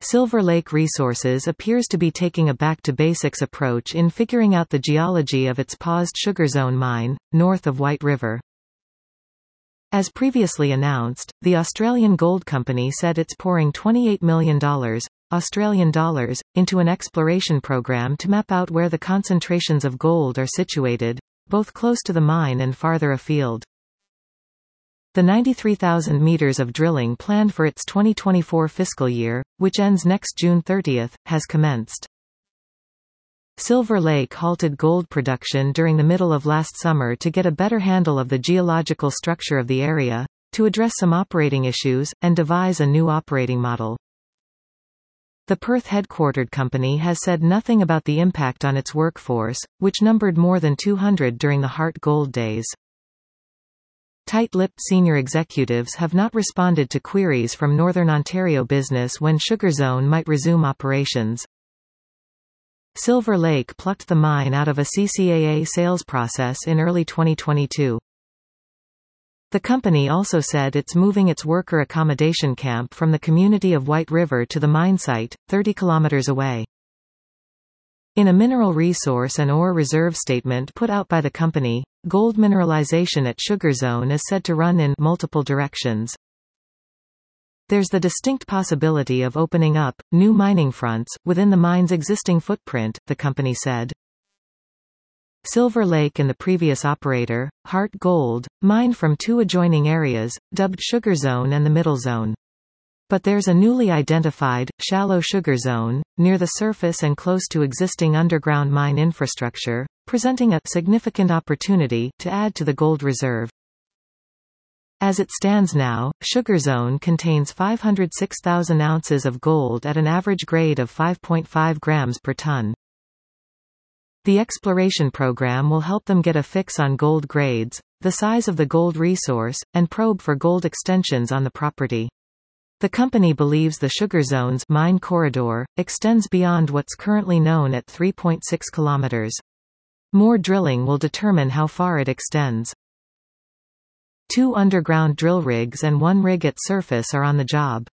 Silver Lake Resources appears to be taking a back-to-basics approach in figuring out the geology of its paused Sugar Zone mine, north of White River. As previously announced, the Australian Gold Company said it's pouring $28 million Australian dollars into an exploration program to map out where the concentrations of gold are situated, both close to the mine and farther afield. The 93,000 meters of drilling planned for its 2024 fiscal year, which ends next June 30, has commenced. Silver Lake halted gold production during the middle of last summer to get a better handle of the geological structure of the area, to address some operating issues, and devise a new operating model. The Perth-headquartered company has said nothing about the impact on its workforce, which numbered more than 200 during the Heart Gold days. Tight-lipped senior executives have not responded to queries from Northern Ontario business when Sugar Zone might resume operations. Silver Lake plucked the mine out of a CCAA sales process in early 2022. The company also said it's moving its worker accommodation camp from the community of White River to the mine site, 30 kilometers away. In a mineral resource and ore reserve statement put out by the company, gold mineralization at Sugar Zone is said to run in multiple directions. There's the distinct possibility of opening up new mining fronts within the mine's existing footprint, the company said. Silver Lake and the previous operator, Heart Gold, mined from two adjoining areas, dubbed Sugar Zone and the Middle Zone. But there's a newly identified, shallow Sugar Zone, near the surface and close to existing underground mine infrastructure, presenting a significant opportunity to add to the gold reserve. As it stands now, Sugar Zone contains 506,000 ounces of gold at an average grade of 5.5 grams per ton. The exploration program will help them get a fix on gold grades, the size of the gold resource, and probe for gold extensions on the property. The company believes the Sugar Zone's mine corridor extends beyond what's currently known at 3.6 kilometers. More drilling will determine how far it extends. 2 underground drill rigs and 1 rig at surface are on the job.